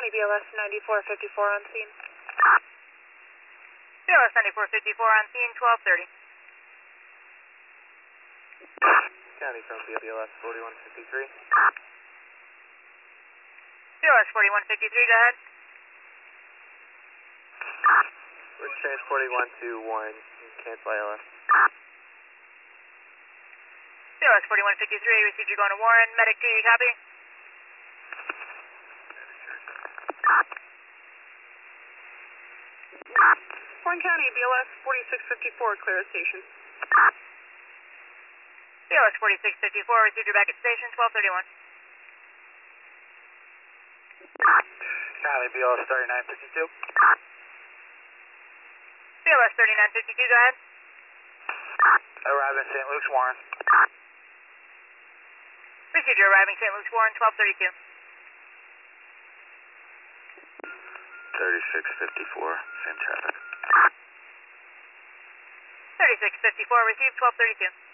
BLS 9454 on scene. BLS 9454 on scene, 1230. County from BLS 4153. BLS 4153, go ahead. We're transporting 121, cancel ILS. BLS 4153, received, you're going to Warren. Medic 2, you copy? Warren County, BLS 4654, clear at station. BLS 4654, received, you're back at station, 1231. County BLS 3952. BLS 3952, go ahead. Arriving St. Luke's, Warren. Received, you're arriving St. Luke's, Warren, 1232. 3654, same traffic. 3654, received, 1232.